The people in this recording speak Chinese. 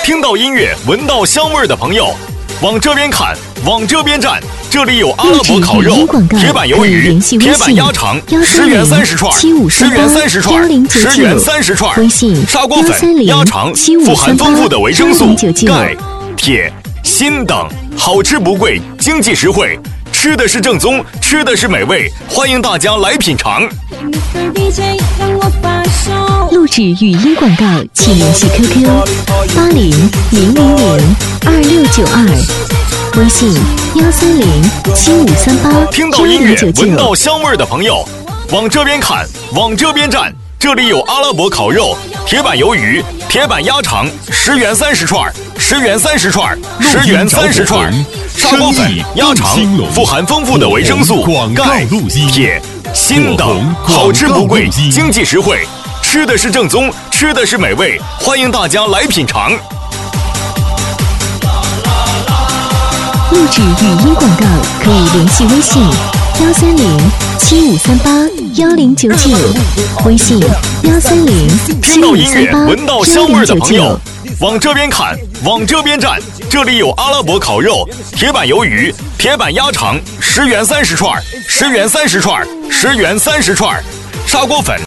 听到音乐，闻到香味的朋友，往这边看，往这边站，这里有阿拉伯烤肉、铁板鱿鱼、铁板鸭肠，10元30串，10元30串，10元30串，砂锅粉、鸭肠，富含丰富的维生素、钙、铁、锌等，好吃不贵，经济实惠。吃的是正宗，吃的是美味，欢迎大家来品尝。 录制语音广告，请联系 QQ800002，微信1307538。 听到音乐，闻到香味的朋友，往这边看，往这边站，这里有阿拉伯烤肉、铁板鱿鱼、铁板鸭肠，10元30串，10元30串，10元30串。砂锅粉、鸭肠，富含丰富的维生素、钙、铁、锌等，好吃不贵，经济实惠。吃的是正宗，吃的是美味，欢迎大家来品尝。 录制语音广告可以联系微信13075381099，微信13075381099。 听到音乐，闻到香味的朋友，往这边看，往这边站，这里有阿拉伯烤肉、铁板鱿鱼、铁板鸭肠，10元30串，10元30串，10元30串，砂锅粉。